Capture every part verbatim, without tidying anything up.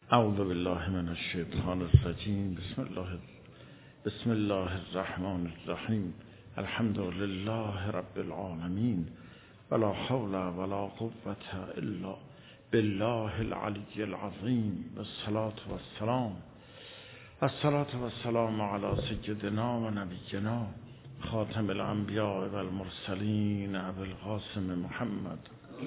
اعوذ بالله من الشیطان الرجیم. بسم الله بسم الله الرحمن الرحیم. الحمد لله رب العالمین ولا حول ولا قوة الا بالله العلی العظیم. والصلاة والسلام والصلاة والسلام علی سیدنا و نبینا خاتم الانبیاء والمرسلین ابو القاسم محمد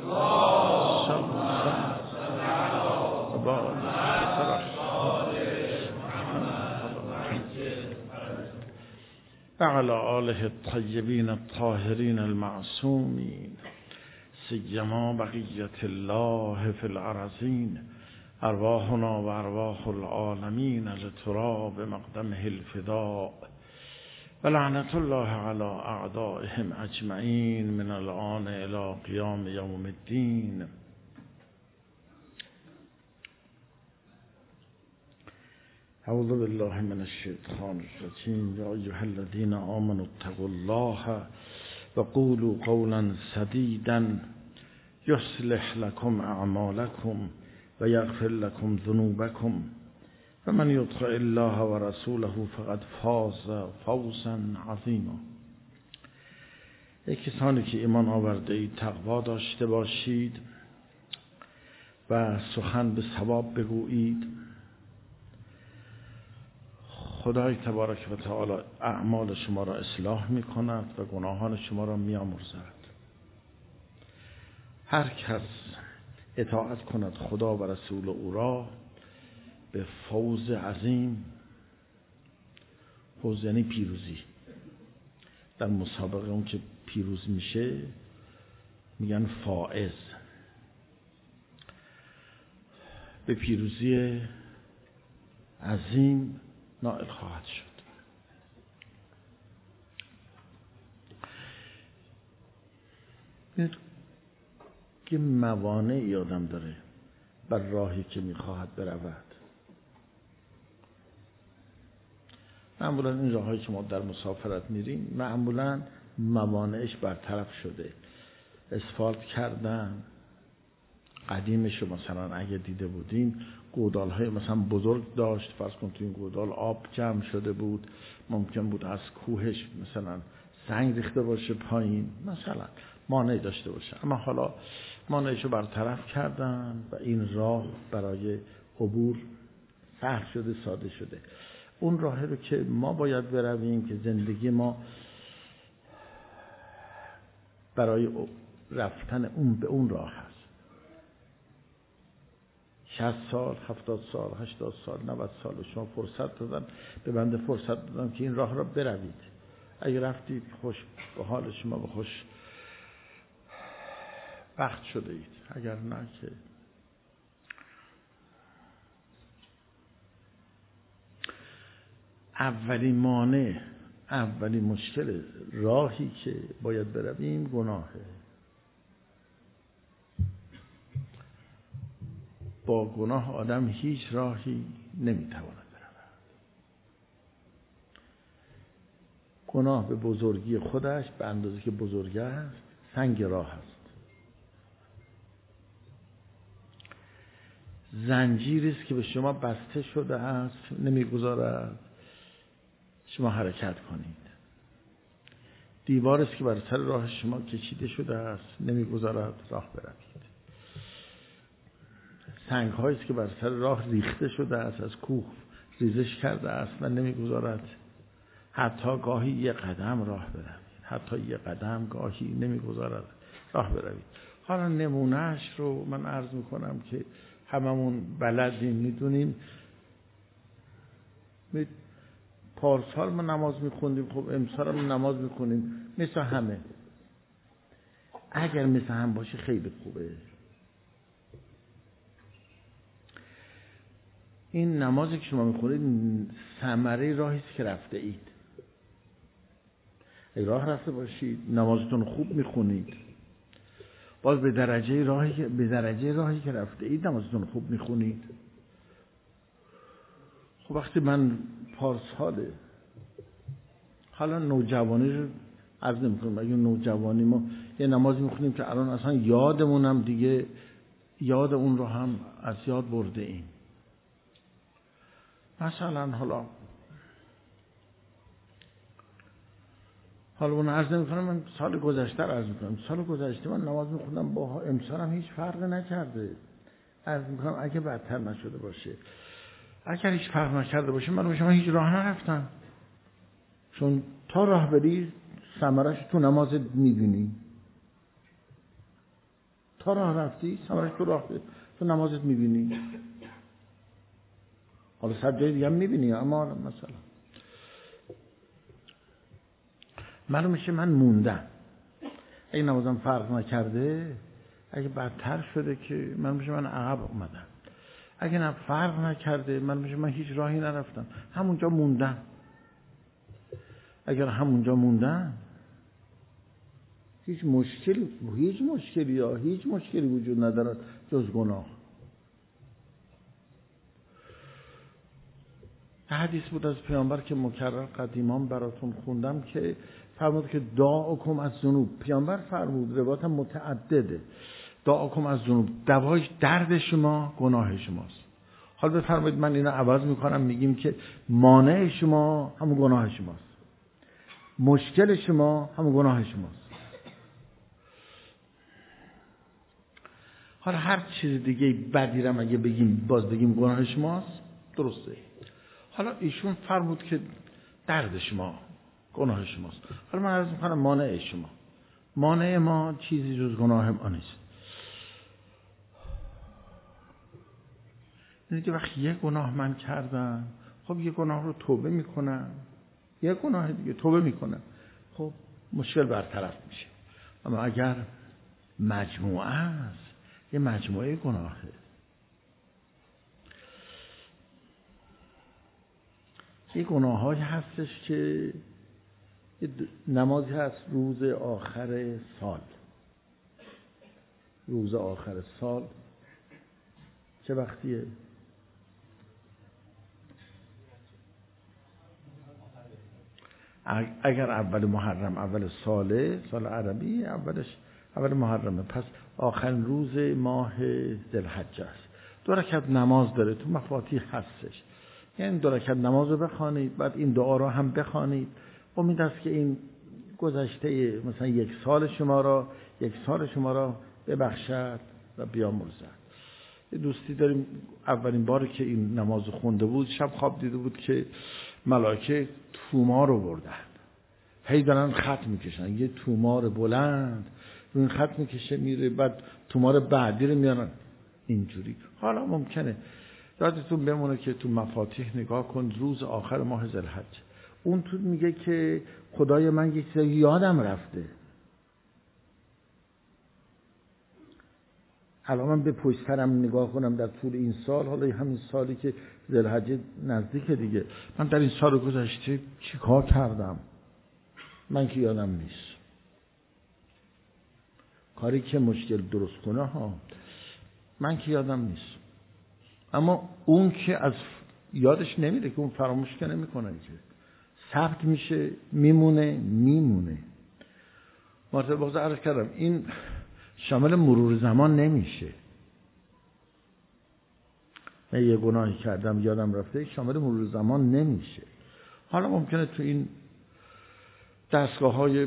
وعلى آله الطيبين الطاهرين المعصومين سيما بقية الله في الأرضين أرواحنا وأرواح العالمين لتراب مقدمه الفداء ولعنة الله على أعدائهم أجمعين من الآن إلى قيام يوم الدين. اعوذ بالله من الشیطان الرجیم. یا ایها الذین آمنوا اتقوا الله وقولوا قولا سدیدا یصلح لكم اعمالكم ويغفر لكم ذنوبكم ومن يطع الله ورسوله فقد فاز فوزا عظیما. ای کسانی که ایمان آورده اید تقوا داشته باشید و سخن به صواب بگویید. خدای تبارک و تعالی اعمال شما را اصلاح می کند و گناهان شما را می آمرزد. هر کس اطاعت کند خدا و رسول او را به فوز عظیم، فوز یعنی پیروزی. در مسابقه اون که پیروز میشه میگن فائز، به پیروزی عظیم نائل خواهد شد. که موانعی آدم داره بر راهی که میخواهد برود. معمولا این راهایی که ما در مسافرت میریم معمولا موانعش برطرف شده. اسفالت کردن، قدیمش مثلا اگه دیده بودیم گودال های مثلا بزرگ داشت، فرض کن تو این گودال آب جمع شده بود، ممکن بود از کوهش مثلا سنگ ریخته باشه پایین، مثلا مانعی داشته باشه. اما حالا مانعشو برطرف کردن و این راه برای عبور سهل شده، ساده شده. اون راهی رو که ما باید برویم که زندگی ما برای رفتن اون به اون راه هست. شصت سال، هفتاد سال، هشتاد سال، نود سال شما فرصت دادن، به بنده فرصت دادن که این راه را بروید. اگه رفتید خوش به حال شما به خوش بخت شده اید، اگر نه که اولین مانع، اولین مشکل راهی که باید برویم گناهه. با گناه آدم هیچ راهی نمیتواند برود. گناه به بزرگی خودش به اندازه که بزرگ است سنگ راه است. زنجیری است که به شما بسته شده است، نمیگذارد شما حرکت کنید. دیواری است که بر سر راه شما کشیده شده است، نمیگذارد راه بروید. سنگ هایی است که بر سر راه ریخته شده است، از کوه ریزش کرده است و نمیگذارد حتی گاهی یک قدم راه بروید. حتی یک قدم گاهی نمیگذارد راه بروید. حالا نمونهش رو من عرض میکنم که هممون بلدیم، میدونیم. پارسال ما نماز میخوندیم، خب امسال هم نماز میخونیم مثل همه. اگر مثل هم باشه خیلی خوبه. این نمازی که شما میخونید ثمره راهی است که رفته اید. اگه راه رفته باشید نمازتون خوب میخونید، باز به درجه راهی به درجه راهی که رفته اید نمازتون خوب میخونید. خب وقتی من پارساله، حالا نوجوانی رو عرض نمی‌کنم، اگه نوجوانی ما یه نماز میخونیم که الان اصلا یادمون هم دیگه یاد اون رو هم از یاد برده ایم. مثلا حالا حالا اون عرض نمی‌کنم، من سال گذشته عرض می‌کنم، سال گذشته من نماز می‌خوندم با امسال هم هیچ فرقی نکرده. عرض می‌کنم اگه بدتر نشده باشه، اگر هیچ فرق نکرده باشه، من من هیچ راه نرفتم. چون تا راه بری ثمرش تو نمازت می‌بینی. تا راه رفتی ثمرش تو راه تو نمازت می‌بینی. حالا صد جای دیگه هم می‌بینی، اما مثلا معلوم میشه من موندم. اگه نمازم فرق نکرده، اگه بدتر شده که من میشه من عقب اومدم. اگه نه فرق نکرده، من میشه من هیچ راهی نرفتم، همونجا موندم. اگر همونجا موندم هیچ مشکلی هیچ مشکلی یا هیچ مشکلی وجود ندارد جز گناه. حدیث بود از پیامبر که مکرر قدیمان براتون خوندم که فرمود که داعکم از ذنوب. پیامبر فرمود، روایت متعدده، داعکم از ذنوب، دوای درد شما گناه شماست. حالا بفرمایید من اینو عوض میکنم، میگیم که مانع شما همون گناه شماست، مشکل شما همون گناه شماست. حالا هر چیز دیگه بدیرم اگه بگیم باز بگیم گناه شماست، درسته. حالا ایشون فرمود که درد شما گناه شماست. حالا من عرض میکنم مانع شما، مانع ما چیزی جز گناه ما نیست. یعنی که وقتی یک گناه من کردم، خب یک گناه رو توبه میکنم، یک گناه دیگه توبه میکنم، خب مشکل برطرف میشه. اما اگر مجموعه است، یه مجموعه گناهه. یه گناه‌هایی هستش که نمازی هست روز آخر سال. روز آخر سال چه وقتیه؟ اگر اول محرم، اول ساله، سال عربی اولش اول محرمه، پس آخرین روز ماه ذوالحجه است. دو رکعت نماز داره، تو مفاتیح هستش. یعنی دو رکعت نماز رو بخوانید، بعد این دعا رو هم بخوانید. امید است که این گذشته مثلا یک سال شما را یک سال شما را ببخشد و بیامرزد. یه دوستی داریم اولین باری که این نماز خونده بود، شب خواب دیده بود که ملائکه تومار رو بردن، هی دارن خط میکشن، یه تومار بلند رو این خط میکشه میره، بعد تومار بعدی رو میارن اینجوری. حالا ممکنه یادتون بمونه که تو مفاتیح نگاه کن، روز آخر ماه ذوالحجه، اون تو میگه که خدای من یک چیزی یادم رفته. الان من به پشت سرم نگاه کنم در طول این سال، حالا همین سالی که ذوالحجه نزدیک دیگه، من در این سال گذشته چی کار کردم؟ من که یادم نیست. کاری که مشکل درست کنه ها، من که یادم نیست. اما اون که از یادش نمیره، که اون فراموش که نمیکنه، که ثبت میشه، میمونه میمونه. مرتبه باز عرض کردم این شامل مرور زمان نمیشه. من یه گناهی کردم یادم رفته، شامل مرور زمان نمیشه. حالا ممکنه تو این دستگاه های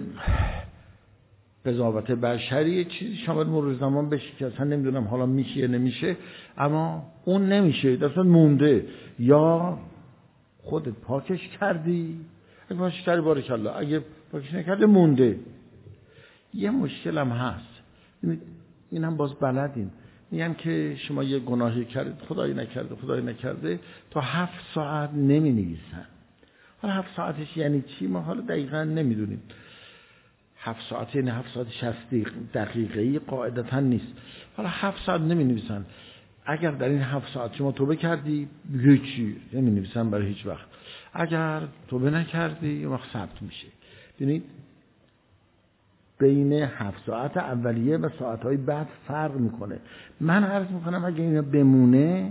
قضاوت بشری چیزی شامل مرور زمان بشه که اصلا نمیدونم حالا میشه یا نمیشه، اما اون نمیشه، اصلا مونده. یا خودت پاکش کردی، اگه پاکش کردی بارکالله، اگه پاکش نکردی مونده. یه مشکل هم هست، این هم باز بلدین، میگن که شما یه گناهی کردید، خدایی نکرده خدایی نکرده، تا هفت ساعت نمی نویسن. حالا هفت ساعتش یعنی چی؟ ما حالا دقیقا نمیدونیم. هفت ساعت یعنی هفت ساعت شصت دقیقه‌ای قاعدتا نیست. حالا هفت ساعت نمی نویسن. اگر در این هفت ساعت شما توبه کردی، هیچی نمی نویسن برای هیچ وقت. اگر توبه نکردی، یه وقت ثبت میشه. ببینید بین هفت ساعت اولیه و ساعتهای بعد فرق میکنه. من عرض میکنم اگه اینا بمونه،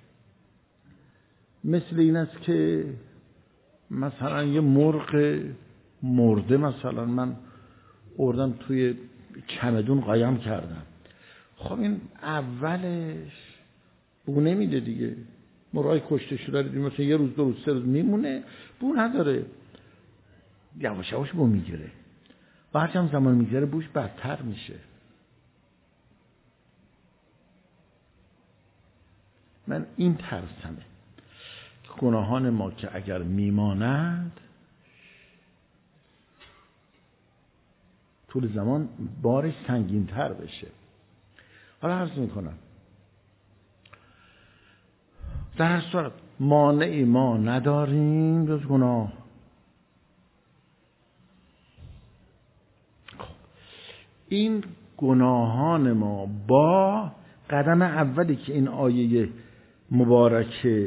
مثل این است که مثلا یه مرغ مرده مثلا من آوردم توی چمدون قایم کردم، خب این اولش بو نمیده دیگه، مرغای کشته شده رو مثلا یه روز دو روز سه روز میمونه، بو نداره، یواش یواش بو میگیره و هرچی هم زمان میگذره بوش بدتر میشه. من این ترسمه گناهان ما که اگر میماند طول زمان بارش سنگین تر بشه. حالا عرض میکنم در هر صورت مانعی ما نداریم جز گناه. این گناهان ما با قدم اولی که این آیه مبارکه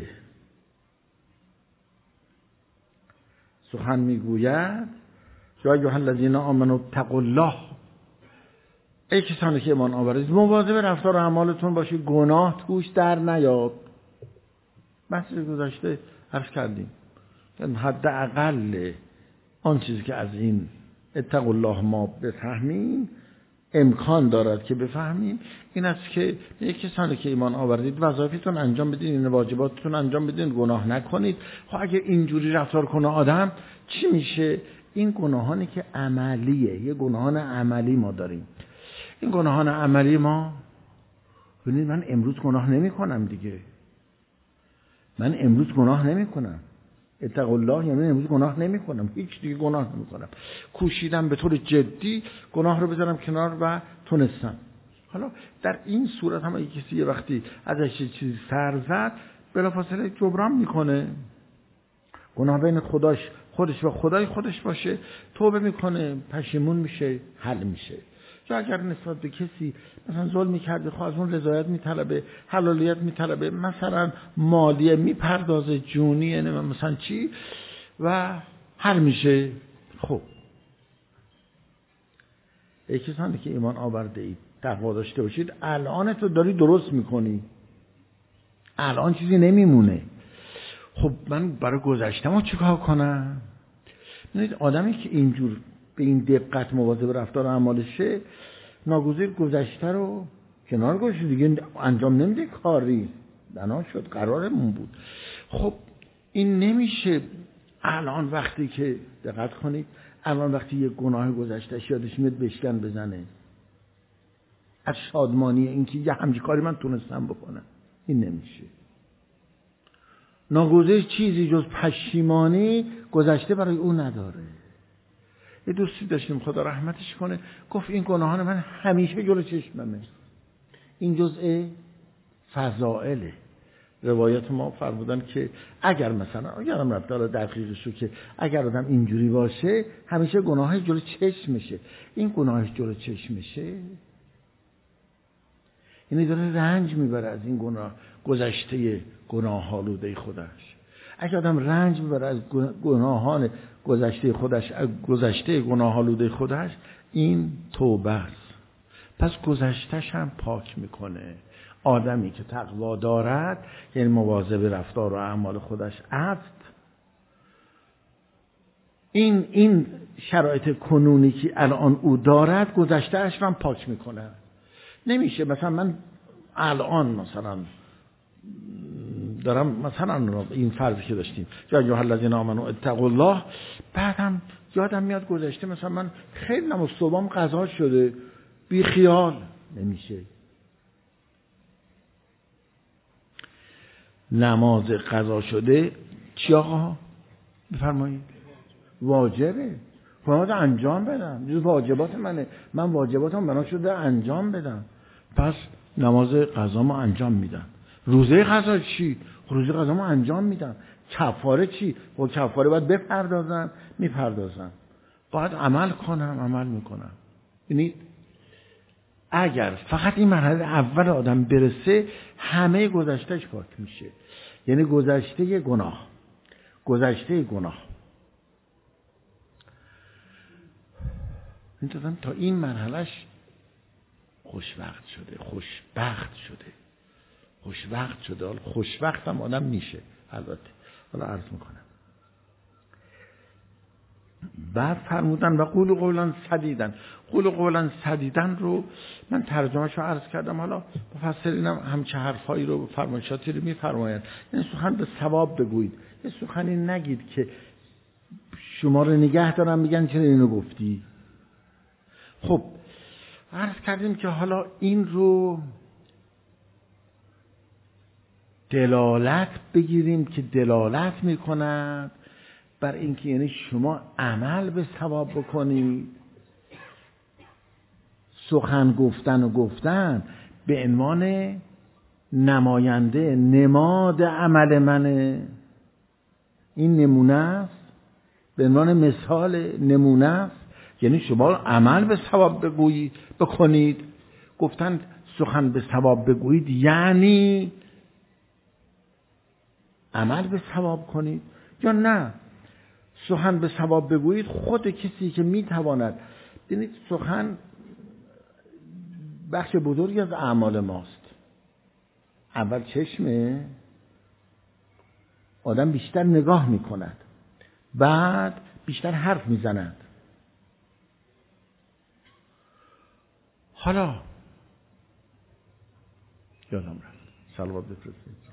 سخن میگوید یا ایها الذین آمنوا اتقوا الله، ای کسانی که ایمان آورید مواظب رفتار و اعمالتون باشید، گناه توش در نیاد. بحث گذشته عرض کردیم حداقل آن چیزی که از این اتقوا الله ما بفهمیم، امکان دارد که بفهمیم، این است که یک کسانی که ایمان آوردید وظایفتون انجام بدین، این واجباتتون انجام بدین، گناه نکنید. خب اگه اینجوری رفتار کنه آدم چی میشه؟ این گناهانی که عملیه، یه گناهان عملی ما داریم. این گناهان عملی ما، ببینید من امروز گناه نمی کنم دیگه، من امروز گناه نمی کنم، اتقوا الله یعنی امروز گناه نمی کنم، هیچ دیگه گناه نمی کنم، کوشیدم به طور جدی گناه رو بذارم کنار و تونستم. حالا در این صورت هم اگه کسی یه وقتی ازش چیزی سر زد بلافاصله جبران میکنه، گناه بین خداش خودش و خدای خودش باشه، توبه میکنه، پشیمون میشه، حل میشه. یا اگر نسبت به کسی مثلا ظلمی کرده، خب از اون رضایت میطلبه، حلالیت میطلبه، مثلا مالیه میپردازه، جونیه، مثلا چی، و حل میشه. خب ای کسانی که ایمان آورده اید تقوا داشته باشید، الان تو داری درست میکنی، الان چیزی نمیمونه. خب من برای گذشته‌مو چیکار کنم؟ ببینید آدمی که اینجور به این دقت مواظب رفتار و اعمالشه، ناگزیر گذشته رو کنار گذاشت دیگه، انجام نمیده کاری، بنا شد قرارمون بود. خب این نمیشه الان وقتی که دقت کنید، الان وقتی یه گناه گذشتهش یادش میاد بشکن بزنه از شادمانی اینکه یه همچین کاری من تونستم بکنم، این نمیشه. ناگزیر چیزی جز پشیمانی گذشته برای او نداره. یه دوستی داشتیم خدا رحمتش کنه، گفت این گناهان من همیشه جلو چشممه، این جزء فضائله. روایت ما فرمودن که اگر مثلا یادم رفت داره دقیقشو که اگر آدم اینجوری باشه همیشه گناهش جلو چشمشه. این گناهش جلو چشمشه یعنی داره رنج میبره از این گناه، گذشته گناه آلوده خودش. اگه آدم رنج میبره از گناهان گذشته خودش، از گذشته گناه آلوده خودش، این توبه است. پس گذشتهش هم پاک میکنه. آدمی که تقوا دارد یعنی مواظب رفتار و اعمال خودش است، این این شرایط کنونی که الان او دارد گذشتهش هم پاک میکنه. نمیشه مثلا من الان مثلا دارم مثلا این فرضی که داشتیم یا ایها الذین آمنوا اتقوا الله، بعدم یادم میاد گذشته مثلا من خیلی نماز صبحم قضا شده، بی خیال. نمیشه. نماز قضا شده چی آقا؟ بفرمایید. واجبه، باید انجام بدم، جز واجبات منه، من واجباتم بنا شده انجام بدم، پس نماز قضا ما انجام میدم. روزه قضا چی؟ روزه قضا ما انجام میدم. کفاره چی؟ و کفاره باید بپردازم، میپردازم. باید عمل کنم، عمل میکنم. یعنی اگر فقط این مرحله اول آدم برسه همه گذشتهش پاک میشه. یعنی گذشته گناه، گذشته گناه این تا این مرحلهش خوشوقت شده، خوشبخت شده، خوشوقت شده. حالا خوشوقت هم آدم میشه البته. حالا عرض میکنم بعد فرمودن و قول قولا سدیدن. قول قولا سدیدن رو من ترجمه‌شو عرض کردم، حالا مفسرینم همچه حرفایی رو فرمایشاتی رو می‌فرمایند. این سخن به صواب بگویید، یه سخنی نگید که شما رو نگه دارن میگن چرا اینو گفتی. خب عرض کردیم که حالا این رو دلالت بگیریم که دلالت میکند بر اینکه یعنی شما عمل به ثواب بکنید. سخن گفتن و گفتن به عنوان نماینده نماد عمل منه، این نمونه است، به عنوان مثال نمونه است، یعنی شما عمل به ثواب بگویید بکنید. گفتن سخن به ثواب بگویید یعنی عمل به ثواب کنید، یا نه سخن به ثواب بگویید خود کسی که میتواند. ببینید سخن بخش بزرگی از اعمال ماست. اول چشمه، آدم بیشتر نگاه میکند، بعد بیشتر حرف میزند. حالا یادم رفت صلوات بفرستید.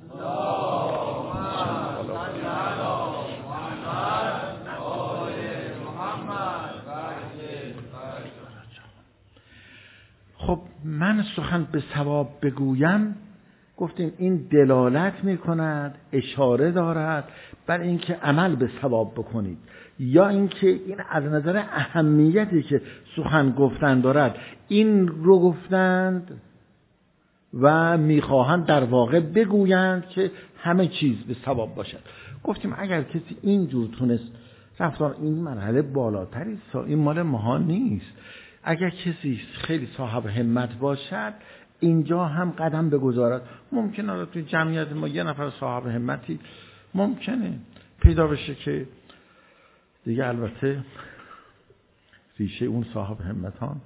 خب من سخن به ثواب بگویم، گفتیم این دلالت می کند، اشاره دارد بر اینکه عمل به ثواب بکنید، یا اینکه این از نظر اهمیتی که سخن گفتن دارد این رو گفتند و میخواهند در واقع بگویند که همه چیز به ثواب باشد. گفتیم اگر کسی اینجور تونست رفتار، این مرحله بالاتری است، این مال ماها نیست. اگر کسی خیلی صاحب همت باشد اینجا هم قدم بگذارد. ممکنه حالا توی جمعیت ما یه نفر صاحب همتی ممکنه پیدا بشه که دیگه البته ریشه اون صاحب همتان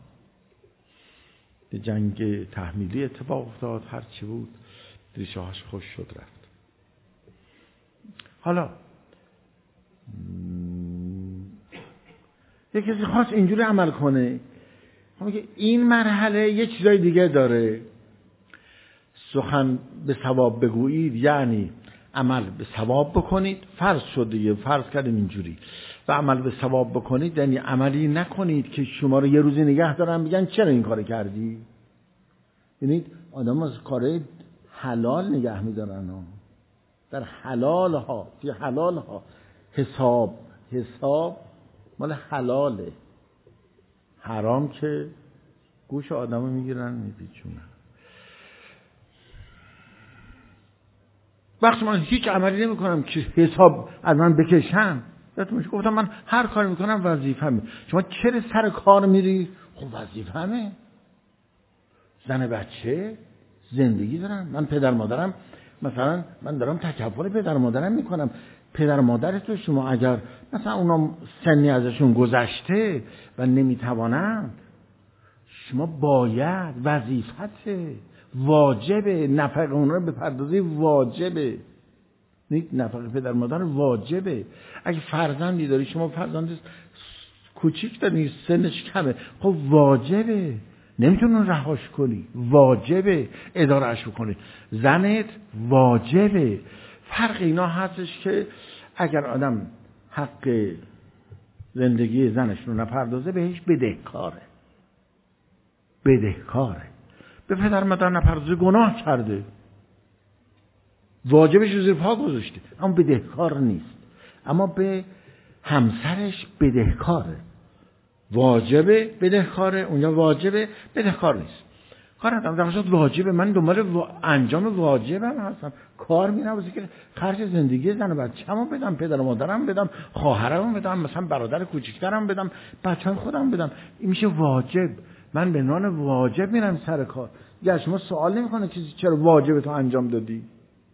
جنگ تحمیلی اتفاق افتاد، هر چی بود ریشه هاش خوش شد رفت. حالا یک کسی خواست اینجوری عمل کنه، میگه این مرحله یه چیزای دیگه داره. سخن به ثواب بگویید یعنی عمل به ثواب بکنید. فرض شد دیگه، فرض کردیم اینجوری. و عمل به ثواب بکنید یعنی عملی نکنید که شما رو یه روزی نگه دارن میگن چرا این کار کردی. یعنی آدم از کار حلال نگه میدارن ها. در حلال ها، فی حلال ها حساب حساب مال حلاله. حرام که گوش آدمو میگیرن میپیچونن. وقتی من هیچ عملی نمی کنم که حساب از من بکشن، یادتون گفتم من هر کاری میکنم وظیفه‌مه. شما چرا سر کار میری؟ خب وظیفه‌مه. زن بچه زندگی دارن. من پدر مادرم، مثلا من دارم تکفل پدر مادرم میکنم. پدر مادر تو شما اگر مثلا اونا سنی ازشون گذشته و نمیتوانند، شما باید وظیفته، واجبه، نفقه اونا رو بپردازی، واجبه. نفقه پدر مادر واجبه. اگه فرزندی داری، شما فرزند کوچیک داری سنش کمه، خب واجبه، نمیتونی رهاش کنی، واجبه ادارهش بکنی. زنت واجبه. فرق اینا هستش که اگر آدم حق زندگی زنش رو نپردازه بهش بدهکاره، بدهکاره. به پدر مادر نپردازه گناه کرده، واجبش رو زیر پا گذاشته، اما بدهکار نیست. اما به همسرش بدهکاره، واجبه بدهکاره، اونجا واجبه بدهکار نیست. کار ندارم، در صورت واجبه، من دنبال وا... انجام واجبم هستم. کار می‌نوازه که خرج زندگی زن و بچه‌مو بدم، پدر و مادرم بدم، خواهرم بدم، مثلا برادر کوچیک‌ترم بدم، بچه‌م خودم بدم. این میشه واجب. من به عنوان واجب میرم سر کار. یا شما سوال نمی‌کنه کسی چرا واجب تو انجام دادی؟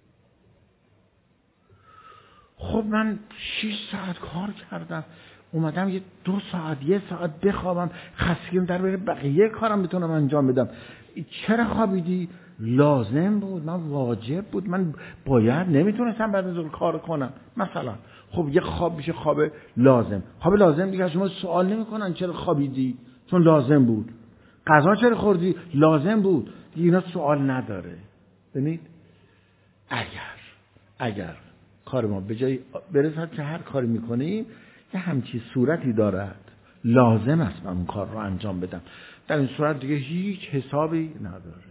خب من شش ساعت کار کردم، اومدم یه دو ساعت یه ساعت بخوابم، خستگیم در بره، بقیه کارم بتونم انجام بدم. چرا خوابیدی؟ لازم بود، من واجب بود، من باید نمیتونستم بعد از اون کار کنم مثلا. خب یه خواب میشه خواب لازم. خواب لازم دیگه شما سوال نمیکنن چرا خوابیدی، چون لازم بود. غذا چرا خوردی؟ لازم بود. اینا سوال نداره. ببینید اگر اگر کار ما به جای برسد که هر کاری میکنیم یه همچی صورتی دارد، لازم است من اون کار رو انجام بدم، در این صورت دیگه هیچ حسابی نداره.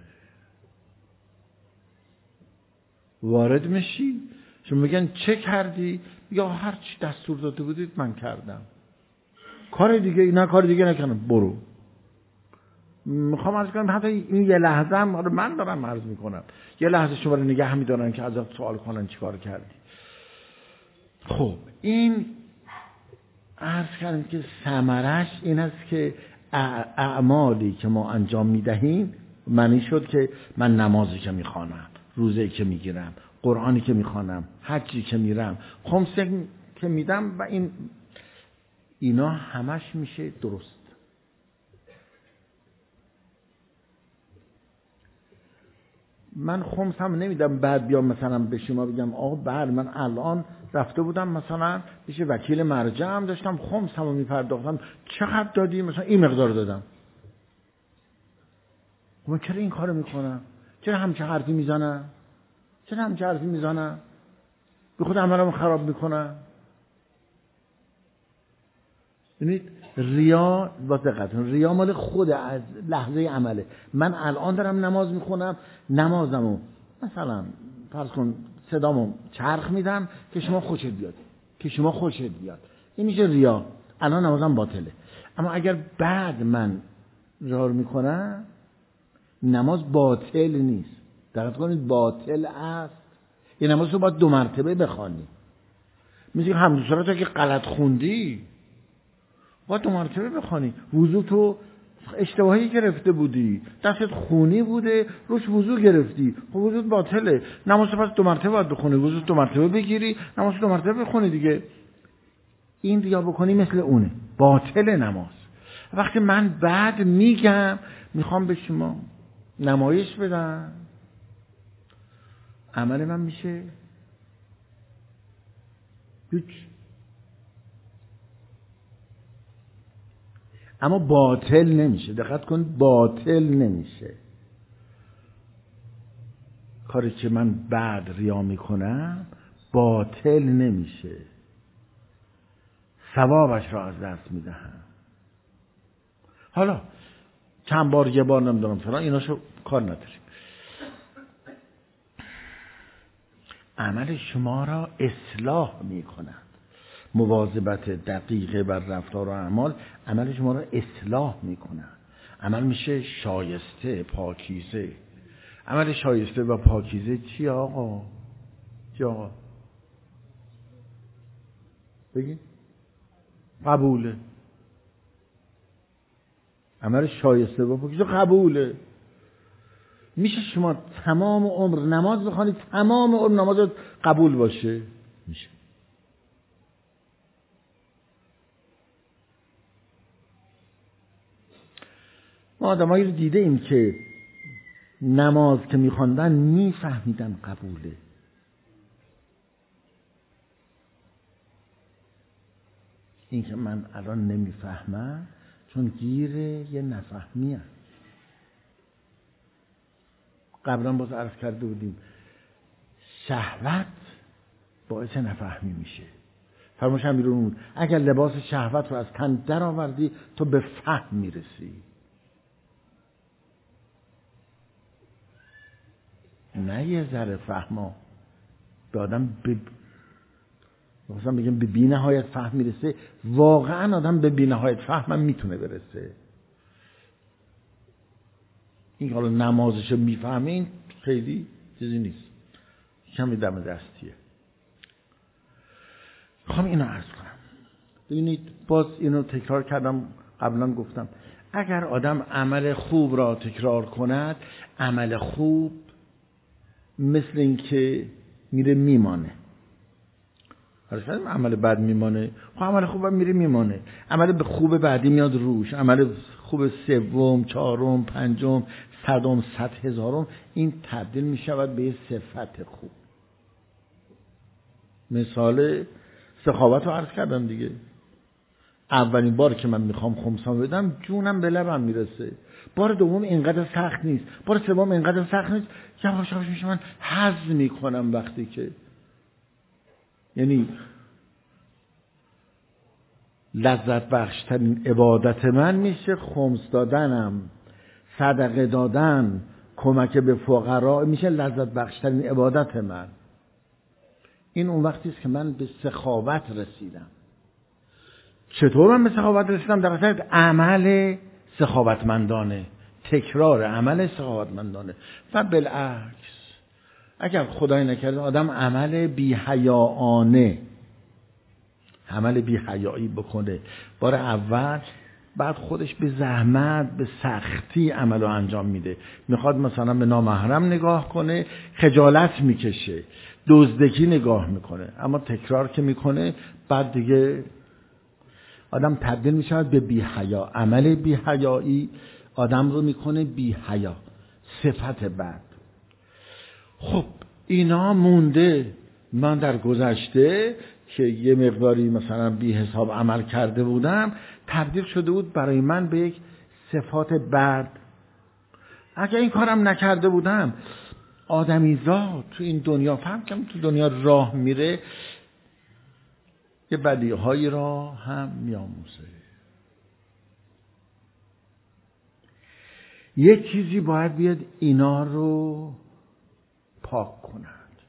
وارد میشی، شما میگن چه کردی؟ یا هر چی دستور داده بودید من کردم، کار دیگه نه کار دیگه نکنم، برو. میخوام عرض کنم حتی این یه لحظه هم من دارم عرض میکنم، یه لحظه شما رو نگه میدارن که ازت سوال کنن چیکار کردی. خب این عرض کردم که ثمرش این است که اعمالی که ما انجام میدهیم معنی شد که من نمازی که میخوانم، روزه‌ای که میگیرم، قرآنی که میخوانم، حجی که میرم، خمسی که میدم و این اینا همش میشه درست. من خمس هم نمیدم بعد بیام مثلا به شما بگم آقا بعد من الان رفته بودم مثلا پیش وکیل مرجع هم داشتم خمس هم میپرداختم، چقدر دادی؟ مثلا این مقدار دادم. من چرا این کارو میکنم؟ چرا همچه حرفی میزنم؟ چرا همچه حرفی میزنم؟ به خود عملمو خراب میکنم. ببینید ریا با دقت، ریا مال خود از لحظه عمله. من الان دارم نماز میخونم، نمازمو مثلا فرض کن صدامو چرخ میدم که شما خوشت بیاد، که شما خوشت بیاد، این میشه ریا. الان نمازم باطله. اما اگر بعد من ظاهر میکنم نماز باطل نیست. دقت کنید باطل است. این نماز رو باید دو مرتبه بخوانی. میگه همون صورت که غلط خوندی باید دو مرتبه بخوانی. وضو تو اشتباهی گرفته بودی، دستت خونی بوده روش وضو گرفتی، خب وضو باطله. نماز پس دو مرتبه باید بخونی، وضو دو مرتبه بگیری، نماز دو مرتبه بخونی دیگه. این ریا بکنی مثل اونه، باطل نماز. وقتی من بعد میگم میخوام به شما نمایش بدم، عمل من میشه هیچ. اما باطل نمیشه. دقت کن باطل نمیشه. کاری که من بعد ریا میکنم باطل نمیشه، ثوابش را از دست میدهم. حالا چند بار یه بار نمیدونم فلان ایناشو کار نداریم. عمل شما را اصلاح میکنند. مواظبت دقیقه بر رفتار و اعمال عمل شما را اصلاح میکنند. عمل میشه شایسته، پاکیزه. عمل شایسته و پاکیزه چی آقا؟ چی آقا؟ بگید. قبوله. عمل شایسته و پاکیزه قبوله. میشه شما تمام عمر نماز بخوانید، تمام عمر نمازت قبول باشه؟ میشه. ما آدمایی رو دیده ایم که نماز که میخواندن میفهمیدن قبوله. این که من الان نمیفهمم چون گیر یه نفهمی هست. قبلا باز عرض کرده بودیم شهوت باعث نفهمی میشه. فرموش هم بیرون اگر لباس شهوت رو از تن در آوردی تو به فهم میرسی. نه یه ذره فهما به آدم به مثلا بگم به بی نهایت فهم میرسه. واقعا آدم به بی نهایت فهم هم میتونه برسه. این حالا نمازشو میفهمه این خیلی چیزی نیست، کمی دم دستیه. میخوام اینو عرض کنم. ببینید باز اینو تکرار کردم، قبلا گفتم اگر آدم عمل خوب را تکرار کند، عمل خوب مثل این که میره میمانه. هر عمل بد میمانه، خب عمل خوب هم میره میمانه، عمل خوب بعدی میاد روش، عمل خوب سوم، چهارم، پنجم، صدم، صد هزارم، این تبدیل میشود به یه صفت خوب. مثال سخاوت رو عرض کردم دیگه. اولین بار که من میخوام خمسام بدم جونم به لبم میرسه، بار دوم اینقدر سخت نیست، بار سوم اینقدر سخت نیست، یواش یواش میشه من هضم میکنم. وقتی که یعنی لذت بخشترین عبادت من میشه خمس دادنم، صدقه دادن، کمک به فقرا میشه لذت بخشترین عبادت من. این اون وقتی است که من به سخاوت رسیدم. چطور من به سخاوت رسیدم؟ در حقیقت عمل سخاوتمندانه، تکرار عمل سخاوتمندانه. و بالعکس اگر خدای نکرده آدم عمل بی‌حیاانه، عمل بی‌حیایی بکنه بار اول، بعد خودش به زحمت به سختی عمل رو انجام میده، میخواد مثلا به نامحرم نگاه کنه، خجالت میکشه، دزدکی نگاه میکنه، اما تکرار که میکنه بعد دیگه آدم تبدیل میشود به بی‌حیا. عمل بی‌حیایی آدم رو میکنه بی‌حیا، صفت بد. خب اینا مونده. من در گذشته که یه مقداری مثلا بی حساب عمل کرده بودم تبدیل شده بود برای من به یک صفات بد. اگر این کارم نکرده بودم آدمیزاد تو این دنیا، فهم کنم تو دنیا راه میره یه بدیهایی را هم میاموزه. یه چیزی باید بیاد اینا رو پاک کند.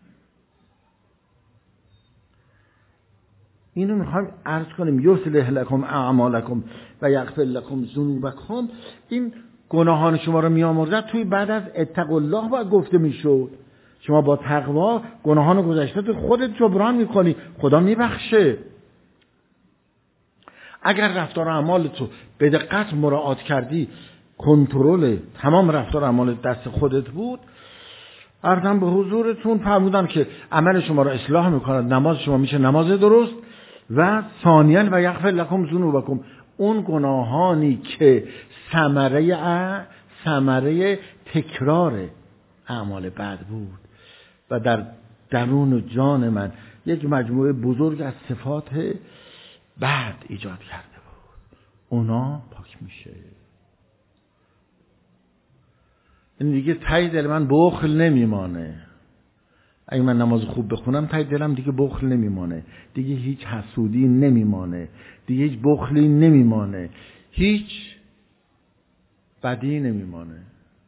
اینو میخوایم عرض کنیم یصلح لکم اعمالکم و یغفر لکم ذنوبکم. این گناهان شما رو میامرزد. توی بعد از اتقوا الله باید گفته میشد شما با تقوا گناهان گذشته تو خودت جبران میکنی، خدا میبخشه. اگر رفتار و اعمال تو به دقت مراعات کردی، کنترل تمام رفتار و اعمال دست خودت بود، عرضم به حضورتون فرمودم که عمل شما را اصلاح میکند، نماز شما میشه نماز درست. و ثانیاً و یغفر لکم ذنوبکم، اون گناهانی که ثمره ثمره تکرار اعمال بد بود و در درون جان من یک مجموعه بزرگ از صفات بد ایجاد کرده بود، اونا پاک میشه. این دیگه تای دل من بخل نمیمانه. اگه من نماز خوب بخونم تای دلم دیگه بخل نمیمانه، دیگه هیچ حسودی نمیمانه، دیگه هیچ بخلی نمیمانه، هیچ بدی نمیمانه.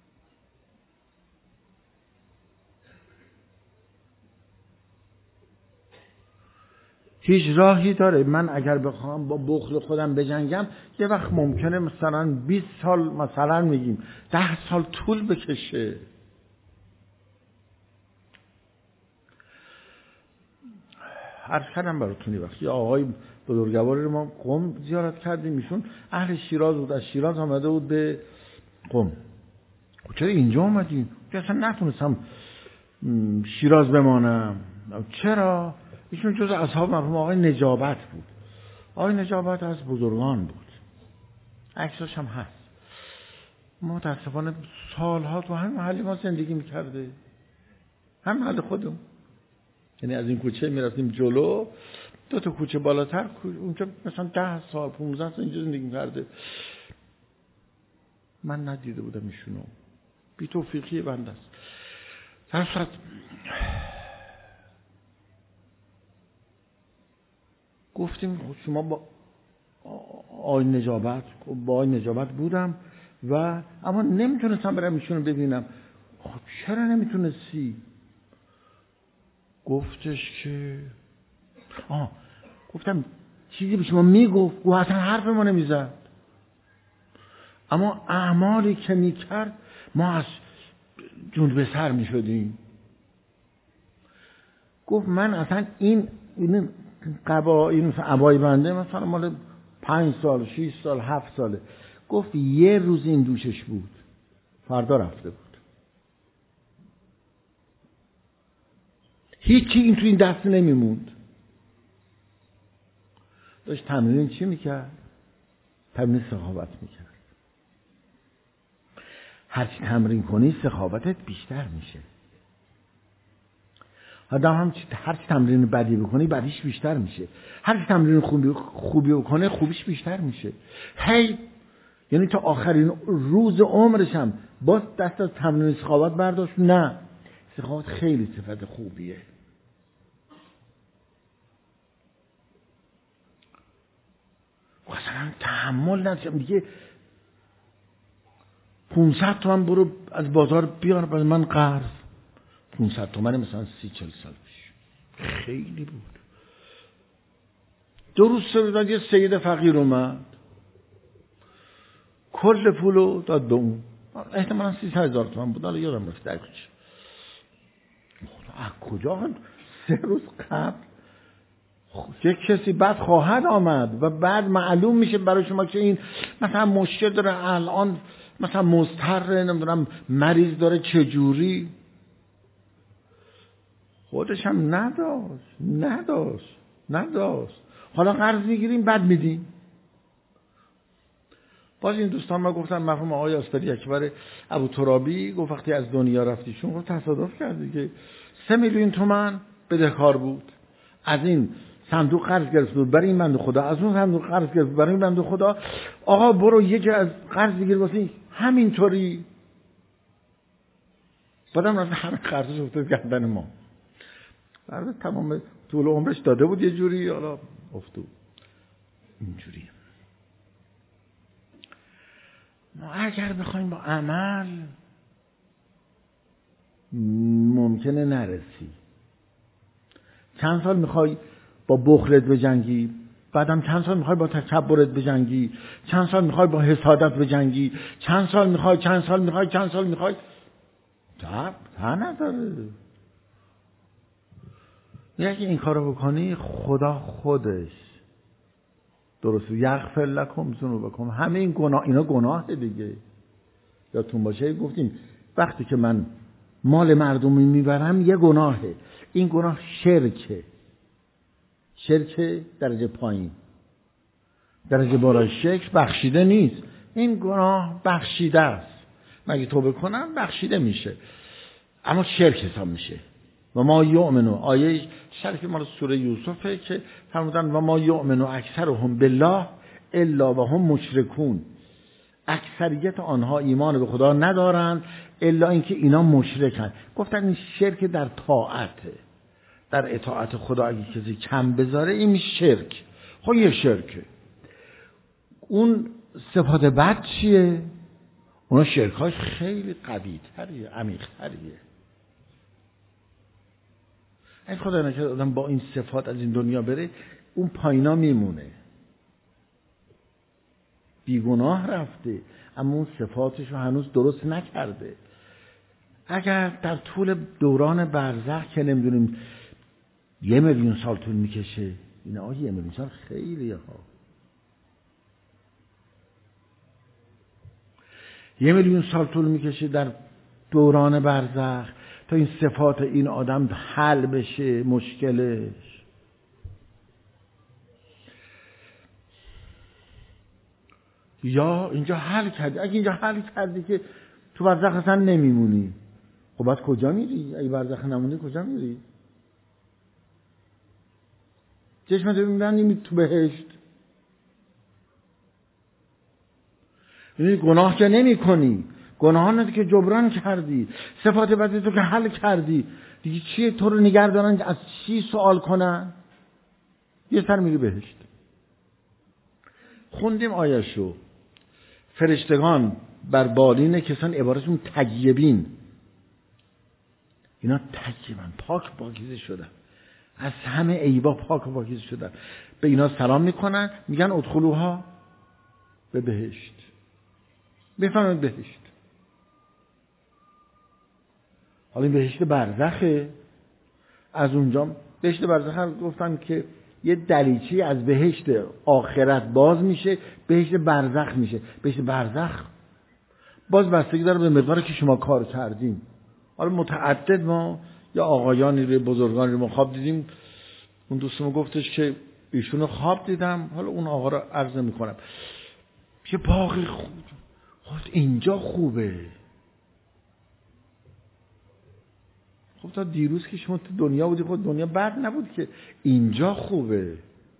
هیچ راهی داره من اگر بخوام با بخل خودم بجنگم یه وقت ممکنه مثلا بیست سال مثلا میگیم ده سال طول بکشه. عرض کردم براتون وقتی آقای بزرگواری رو ما قم زیارت کردیم، ایشون اهل شیراز بود، از شیراز آمده بود به قم. چرا اینجا آمدیم؟ که اصلا نتونستم شیراز بمانم. چرا؟ ایشون جز اصحاب مرحوم آقای نجابت بود. آقای نجابت از بزرگان بود، عکساش هم هست. متاسفانه سالها تو همین محلی ما زندگی میکرده، هم محل خودم. یعنی از این کوچه میرفتیم جلو، دو تا کوچه بالاتر اونجا مثلا ده سال پونزده سال اینجا زندگی کرده. من ندیده بودم ایشونو، بی توفیقی بنده است. در صورت گفتیم شما با آقای نجابت، با آقای نجابت بودم و اما نمیتونستم برم ایشونو ببینم. خب چرا نمیتونستی؟ گفتش که آه گفتم چیزی به شما میگفت، او اصلا حرف ما نمیزد، اما اعمالی که میکرد ما از جون به سر میشدیم. گفت من اصلا این این قبا این عبای بنده مثلا مال پنج سال شیش سال هفت ساله، گفت یه روز این دوشش بود فردا رفته بود. هیچی این تو این دست نمیموند. داشت تمرین چی میکرد؟ تمرین سخاوت میکرد. هرچی تمرین کنی سخاوتت بیشتر میشه. آدم هم هرچی تمرین بدی بکنی بدیش بیشتر میشه. هرچی تمرین خوبی خوبی بکنه خوبیش بیشتر میشه. هی یعنی تا آخرین روز عمرش هم باز دست از تمرین سخاوت برداشت؟ نه. سخاوت خیلی صفت خوبیه. مثلا تحمل نداشتم دیگه پونصد تومن برو از بازار بیار برای من قرض. پونصد تومن مثلا سی چل سال پیش خیلی بود. دو روز سه روز یه سید فقیر اومد کل پولو داد به اون. احتمالا سی هزار تومن بود. حالا یادم رفت دقیقش. از کجا؟ سه روز قبل یک کسی بعد خواهد آمد و بعد معلوم میشه برای شما که این مثلا مشکل داره، الان مثلا مضطره، نمیدونم مریض داره، چجوری. خودش هم نداشت نداشت نداشت حالا قرض میگیریم بعد میدیم. باز این دوستان ما گفتن مرحوم آقای آستری اکبر ابو ترابی گفت وقتی از دنیا رفتیشون گفت تصادف کردی که سه میلیون تومان بدهکار بود، از این صندوق قرض گرفت بود برای این بنده خدا، از اون صندوق قرض گرفت برای این بنده خدا. آقا برو یه جا از قرض بگیر واسه همینطوری. بعدم رفت همه قرضش افتاد گردن ما. بعد تمام طول عمرش داده بود یه جوری، حالا افتاد اینجوری. ما اگر بخوایم با عمل ممکنه نرسی. چند سال میخوای با بخلت بجنگی، بعدم چند سال میخوای با تکبرت بجنگی، چند سال میخوای با حسادت بجنگی، چند سال میخوای چند سال میخوای چند سال میخوای تا تا نداره. یکی این کارو بکنی خدا خودش درست یغفر لکم ذنوبکم. همه این گناه، اینا گناه دیگه. یادتون باشه گفتیم وقتی که من مال مردمی میبرم یه گناهه. این گناه شرکه. شرک درجه پایین. درجه بالای شرک بخشیده نیست. این گناه بخشیده است. مگه توبه کنم بخشیده میشه، اما شرک حساب میشه. و ما یؤمنو، آیه شرک مال سوره یوسفه که فرمودن و ما یؤمنو اکثرهم بالله الا و هم مشرکون. اکثریت آنها ایمان به خدا ندارند الا اینکه اینا مشرکن. گفتن این شرک در طاعته، در اطاعت خدا اگه کسی کم بذاره این شرک. خب یه شرکه. اون صفات بد چیه؟ اونا شرک‌های خیلی قوی تریه، عمیق تریه. این خدا نکنه آدم با این صفات از این دنیا بره، اون پایینا میمونه. بیگناه رفته اما اون صفاتش رو هنوز درست نکرده. اگر در طول دوران برزخ که نمیدونیم یه میلیون سال طول میکشه، این آقای یه میلیون سال خیلی ها، یه میلیون سال طول میکشه در دوران برزخ تا این صفات این آدم حل بشه مشکلش. یا اینجا حل کردی، اگه اینجا حل کردی که تو برزخ اصلا نمیمونی، خب بعد کجا میری؟ اگه برزخ نمونی کجا میری؟ چشمت رو میبندی تو بهشت. یعنی گناه که نمی کنی، گناهانت که جبران کردی، صفات بدی تو که حل کردی، دیگه چیه تو رو نگه دارن از چی سوال کنن؟ یه سر میری بهشت. خوندیم آیه‌شو، فرشتگان بر بالین کسان عبارتشون تگیبین، اینا تگیبن، پاک پاکیزه شدن، از همه عیبا پاک و پاکیزه شدن، به اینا سلام میکنن، میگن ادخلوها به بهشت، بفرمایید بهشت. حالا این بهشت برزخه. از اونجا بهشت برزخ گفتن که یه دریچه از بهشت آخرت باز میشه، بهشت برزخ میشه. بهشت برزخ باز بستگی داره به مقداری که شما کار کردیم. حالا متعدد ما یا آقایانی رو بزرگانی رو ما خواب دیدیم، اون دوستمون گفتش که ایشونو خواب دیدم، حالا اون آقا رو عرض میکنم، یه باغ خوب، خب اینجا خوبه. خب تا دیروز که شما تو دنیا بودی، خب دنیا بد نبود که، اینجا خوبه.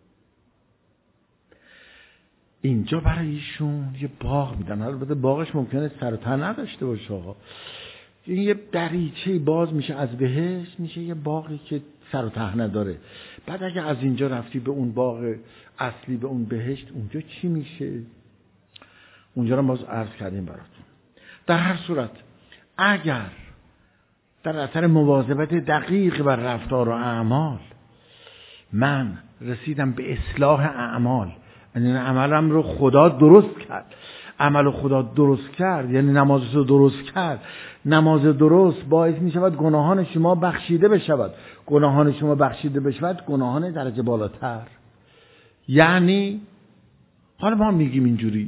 اینجا برای ایشون یه باغ میدن، البته باغش ممکنه سر و ته نداشته باشه آقا، یه دریچه باز میشه از بهشت، میشه یه باغی که سر و ته نداره. بعد اگه از اینجا رفتی به اون باغ اصلی، به اون بهشت، اونجا چی میشه؟ اونجا رو باز عرض کردیم براتون. در هر صورت اگر در اثر مواظبت دقیق بر رفتار و اعمال من رسیدم به اصلاح اعمال، یعنی عملم رو خدا درست کرد، عمل خدا درست کرد یعنی نماز رو درست کرد، نماز درست باعث می شود گناهان شما بخشیده بشود، گناهان شما بخشیده بشود، گناهان درجه بالاتر. یعنی حالا ما میگیم اینجوری،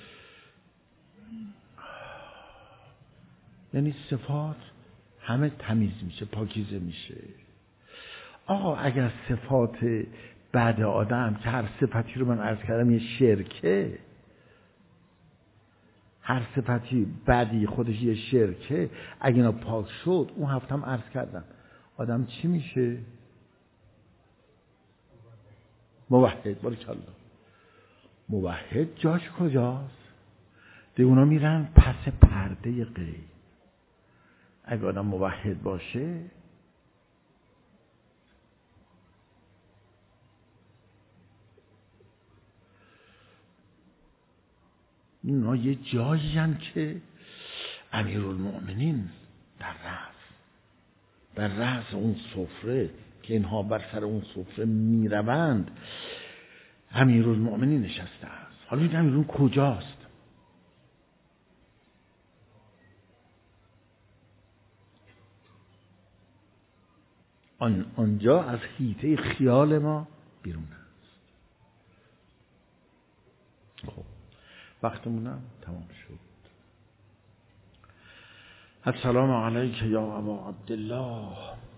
یعنی صفات همه تمیز میشه، پاکیزه میشه. آقا اگر صفات بعد آدم که هر صفتی رو من عرض کردم یه شرکه، هر صفتی بعدی خودش یه شرکه، اگه اینا پاک شد، اون هفتم عرض کردم آدم چی میشه؟ موحد. باریکالله. موحد جاش کجاست؟ دیگه اونا میرن پس پرده غیب. اگه آدم موحد باشه اونا یه جایی هن که امیرالمؤمنین در رأس در رأس اون سفره که اینها بر سر اون سفره میروند، امیرالمؤمنین نشسته است. حالا این امیرون کجاست؟ آن آنجا از حیطه خیال ما بیرون است. خب وقتمونم تمام شد. السلام علیک یا ابا عبدالله.